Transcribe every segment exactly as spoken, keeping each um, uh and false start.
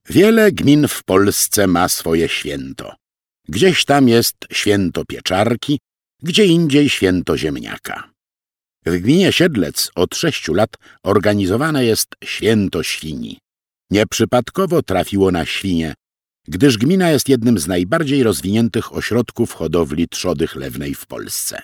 Wiele gmin w Polsce ma swoje święto. Gdzieś tam jest święto pieczarki, gdzie indziej święto ziemniaka. W gminie Siedlec od sześciu lat organizowane jest święto świni. Nieprzypadkowo trafiło na świnie, gdyż gmina jest jednym z najbardziej rozwiniętych ośrodków hodowli trzody chlewnej w Polsce.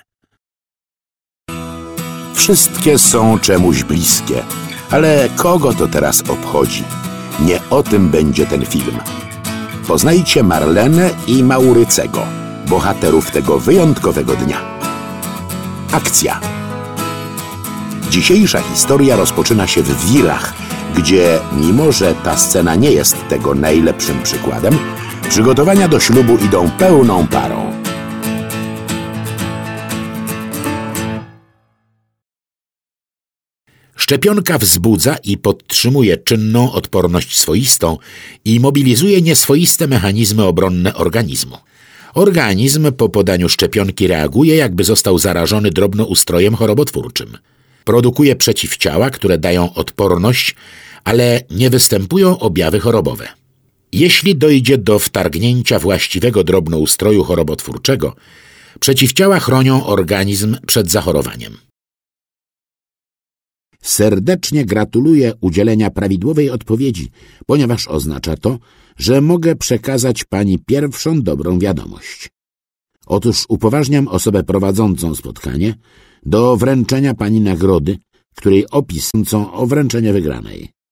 Wszystkie są czemuś bliskie, ale kogo to teraz obchodzi? Nie o tym będzie ten film. Poznajcie Marlenę i Maurycego, bohaterów tego wyjątkowego dnia. Akcja. Dzisiejsza historia rozpoczyna się w Wirach, gdzie, mimo że ta scena nie jest tego najlepszym przykładem, przygotowania do ślubu idą pełną parą. Szczepionka wzbudza i podtrzymuje czynną odporność swoistą i mobilizuje nieswoiste mechanizmy obronne organizmu. Organizm po podaniu szczepionki reaguje, jakby został zarażony drobnoustrojem chorobotwórczym. Produkuje przeciwciała, które dają odporność, ale nie występują objawy chorobowe. Jeśli dojdzie do wtargnięcia właściwego drobnoustroju chorobotwórczego, przeciwciała chronią organizm przed zachorowaniem. Serdecznie gratuluję udzielenia prawidłowej odpowiedzi, ponieważ oznacza to, że mogę przekazać pani pierwszą dobrą wiadomość. Otóż upoważniam osobę prowadzącą spotkanie do wręczenia pani nagrody, której opis są o wręczenie wygranej.